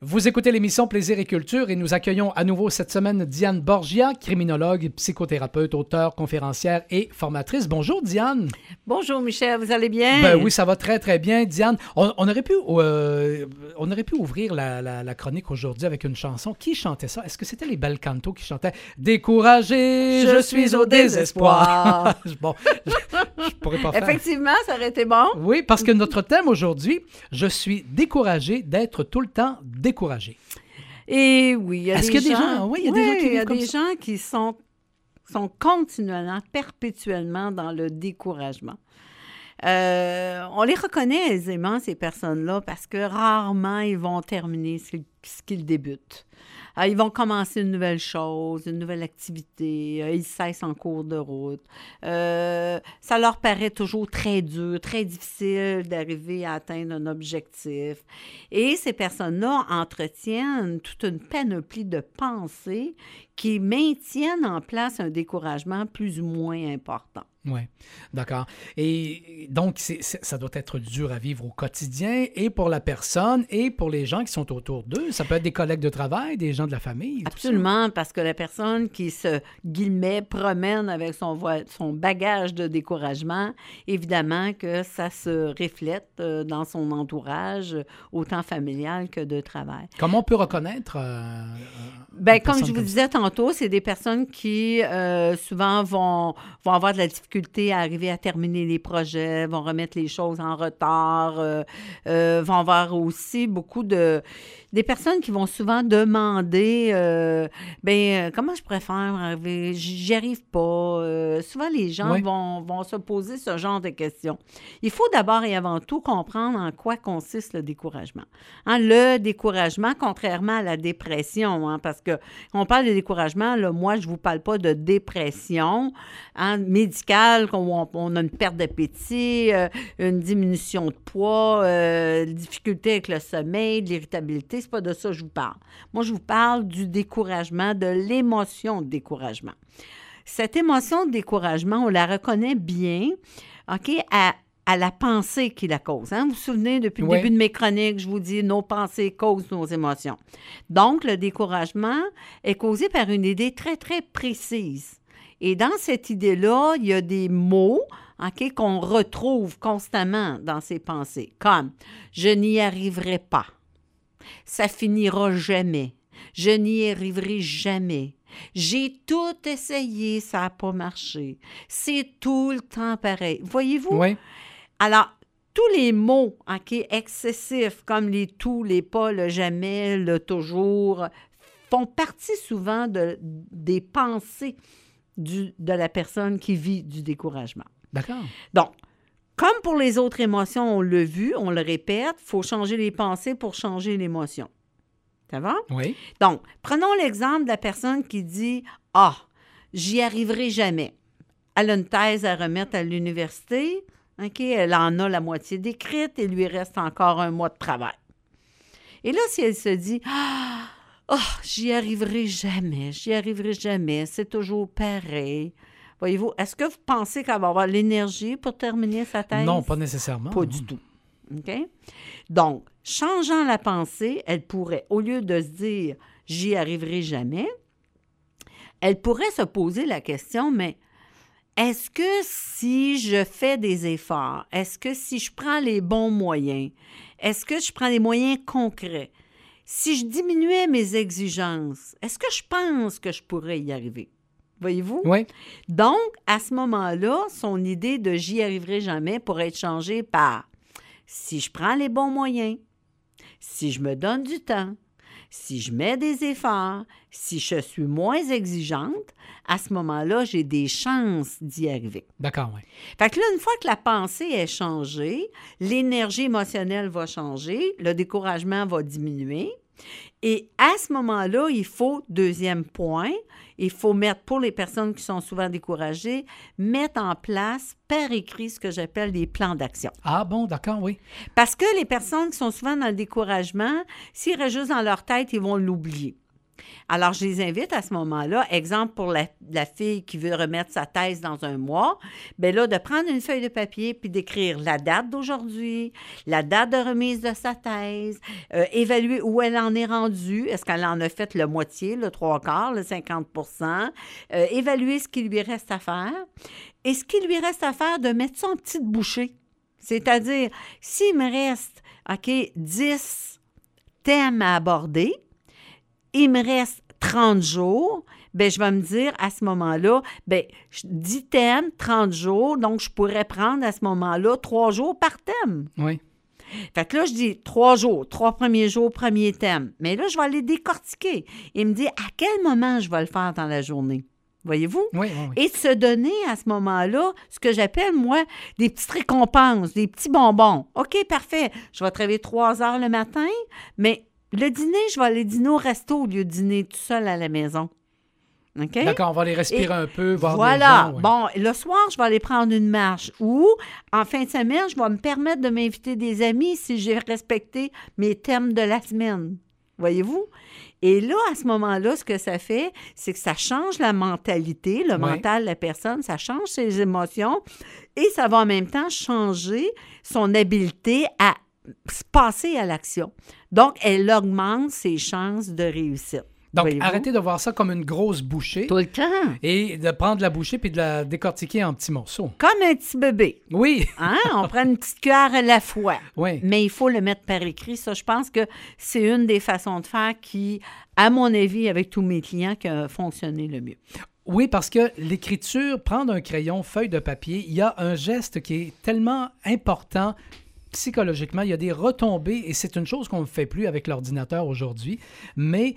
Vous écoutez l'émission Plaisir et Culture et nous accueillons à nouveau cette semaine Diane Borgia, criminologue, psychothérapeute, auteure, conférencière et formatrice. Bonjour Diane. Bonjour Michel, vous allez bien? Ben oui, ça va très très bien. Diane, on aurait pu ouvrir la chronique aujourd'hui avec une chanson. Qui chantait ça? Est-ce que c'était les Bel Canto qui chantaient « Découragé, je suis au désespoir ». Bon, je pourrais pas faire. Effectivement, ça aurait été bon. Oui, parce que notre thème aujourd'hui, je suis découragé d'être tout le temps découragé. Et oui, il y a Est-ce qu'il y a des gens? Oui, il y a des gens qui vivent comme ça. Il y a des gens qui sont continuellement, perpétuellement dans le découragement. On les reconnaît aisément, ces personnes-là, parce que rarement ils vont terminer ce qu'ils débutent. Ils vont commencer une nouvelle chose, une nouvelle activité, ils cessent en cours de route. Ça leur paraît toujours très dur, très difficile d'arriver à atteindre un objectif. Et ces personnes-là entretiennent toute une panoplie de pensées qui maintiennent en place un découragement plus ou moins important. Oui, d'accord. Et donc, ça doit être dur à vivre au quotidien et pour la personne et pour les gens qui sont autour d'eux. Ça peut être des collègues de travail, des gens de la famille. Absolument, parce que la personne qui se, guillemets, promène avec son bagage de découragement, évidemment que ça se reflète dans son entourage, autant familial que de travail. Comment on peut reconnaître comme je vous disais tantôt, c'est des personnes qui souvent vont avoir de la difficulté à arriver à terminer les projets, vont remettre les choses en retard, vont avoir aussi beaucoup des personnes qui vont souvent demander comment je pourrais faire? J'y arrive pas. Souvent, les gens vont se poser ce genre de questions. Il faut d'abord et avant tout comprendre en quoi consiste le découragement. Le découragement, contrairement à la dépression, parce que on parle de découragement, là, moi, je ne vous parle pas de dépression médicale, on a une perte d'appétit, une diminution de poids, difficulté avec le sommeil, de l'irritabilité. C'est pas de ça que je vous parle. Moi, je vous parle du découragement, de l'émotion de découragement. Cette émotion de découragement, on la reconnaît bien, à la pensée qui la cause. Vous vous souvenez, depuis le début de mes chroniques, je vous dis, nos pensées causent nos émotions. Donc, le découragement est causé par une idée très, très précise. Et dans cette idée-là, il y a des mots qu'on retrouve constamment dans ces pensées, comme « je n'y arriverai pas »,« ça finira jamais »,« je n'y arriverai jamais », « j'ai tout essayé, ça n'a pas marché », « c'est tout le temps pareil ». Voyez-vous? Oui. Alors, tous les mots excessifs, comme les tout, les pas, le jamais, le toujours, font partie souvent des pensées de la personne qui vit du découragement. D'accord. Donc, comme pour les autres émotions, on l'a vu, on le répète, il faut changer les pensées pour changer l'émotion. Ça va? Oui. Donc, prenons l'exemple de la personne qui dit « Ah, j'y arriverai jamais ». Elle a une thèse à remettre à l'université, elle en a la moitié d'écrite, il lui reste encore un mois de travail. Et là, si elle se dit « Ah, j'y arriverai jamais, c'est toujours pareil ». Voyez-vous, est-ce que vous pensez qu'elle va avoir l'énergie pour terminer sa thèse? Non, pas nécessairement. Pas du tout. OK? Donc, changeant la pensée, elle pourrait, au lieu de se dire « j'y arriverai jamais », elle pourrait se poser la question, mais est-ce que si je fais des efforts, est-ce que si je prends les bons moyens, est-ce que je prends les moyens concrets, si je diminuais mes exigences, est-ce que je pense que je pourrais y arriver? Voyez-vous? Oui. Donc, à ce moment-là, son idée de « j'y arriverai jamais » pourrait être changée par « si je prends les bons moyens, si je me donne du temps, si je mets des efforts, si je suis moins exigeante, à ce moment-là, j'ai des chances d'y arriver. » D'accord, oui. Fait que là, une fois que la pensée est changée, l'énergie émotionnelle va changer, le découragement va diminuer. Et à ce moment-là, il faut, deuxième point, il faut mettre, pour les personnes qui sont souvent découragées, mettre en place par écrit ce que j'appelle des plans d'action. Ah bon, d'accord, oui. Parce que les personnes qui sont souvent dans le découragement, s'ils restent juste dans leur tête, ils vont l'oublier. Alors, je les invite à ce moment-là, exemple pour la fille qui veut remettre sa thèse dans un mois, bien là, de prendre une feuille de papier puis d'écrire la date d'aujourd'hui, la date de remise de sa thèse, évaluer où elle en est rendue, est-ce qu'elle en a fait le moitié, le 3/4, le 50 évaluer ce qui lui reste à faire et ce qui lui reste à faire, de mettre ça en petites bouchées. C'est-à-dire, s'il me reste, 10 thèmes à aborder, il me reste 30 jours, bien, je vais me dire à ce moment-là, bien, 10 thèmes, 30 jours, donc je pourrais prendre à ce moment-là 3 jours par thème. Oui. Fait que là, je dis 3 jours, 3 premiers jours, premier thème. Mais là, je vais aller décortiquer et me dire à quel moment je vais le faire dans la journée. Voyez-vous? Oui. Et de se donner à ce moment-là ce que j'appelle, moi, des petites récompenses, des petits bonbons. OK, parfait. Je vais travailler 3 heures le matin, mais le dîner, je vais aller dîner au resto au lieu de dîner tout seul à la maison. OK? D'accord, on va aller respirer un peu, voir voilà. des gens. Ouais. Bon, le soir, je vais aller prendre une marche ou en fin de semaine, je vais me permettre de m'inviter des amis si j'ai respecté mes thèmes de la semaine. Voyez-vous? Et là, à ce moment-là, ce que ça fait, c'est que ça change la mentalité, le mental de la personne, ça change ses émotions et ça va en même temps changer son habileté à passer à l'action. Donc, elle augmente ses chances de réussite. Donc, arrêtez de voir ça comme une grosse bouchée. Tout le temps. Et de prendre la bouchée puis de la décortiquer en petits morceaux. Comme un petit bébé. Oui. Hein? On prend une petite cuillère à la fois. Oui. Mais il faut le mettre par écrit. Ça, je pense que c'est une des façons de faire qui, à mon avis, avec tous mes clients, qui a fonctionné le mieux. Oui, parce que l'écriture, prendre un crayon, feuille de papier, il y a un geste qui est tellement important psychologiquement, il y a des retombées et c'est une chose qu'on ne fait plus avec l'ordinateur aujourd'hui, mais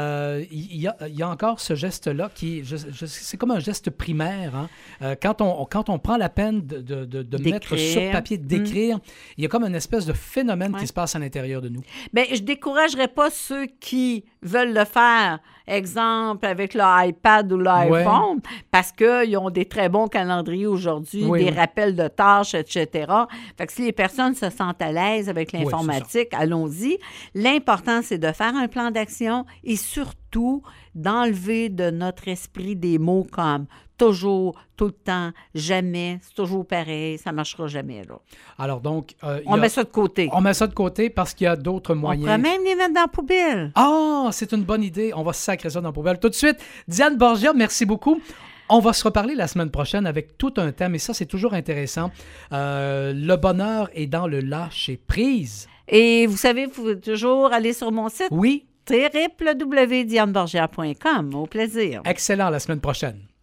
il y a encore ce geste-là qui c'est comme un geste primaire. Hein? Quand on prend la peine de mettre sur papier, d'écrire, il y a comme une espèce de phénomène qui se passe à l'intérieur de nous. Bien, je ne découragerais pas ceux qui veulent le faire, exemple, avec l'iPad ou l'iPhone, parce qu'ils ont des très bons calendriers aujourd'hui, des rappels de tâches, etc. Fait que si les personnes se sentent à l'aise avec l'informatique, allons-y. L'important, c'est de faire un plan d'action et surtout d'enlever de notre esprit des mots comme toujours, tout le temps, jamais, c'est toujours pareil, ça ne marchera jamais. Là. Alors donc... on met ça de côté. On met ça de côté parce qu'il y a d'autres moyens. On pourrait même les mettre dans la poubelle. Ah, c'est une bonne idée. On va sacrer ça dans la poubelle. Tout de suite, Diane Borgia, merci beaucoup. On va se reparler la semaine prochaine avec tout un thème, et ça, c'est toujours intéressant. Le bonheur est dans le lâcher-prise. Et vous savez, vous pouvez toujours aller sur mon site. Oui. www.dianeborgia.com. Au plaisir. Excellent, la semaine prochaine.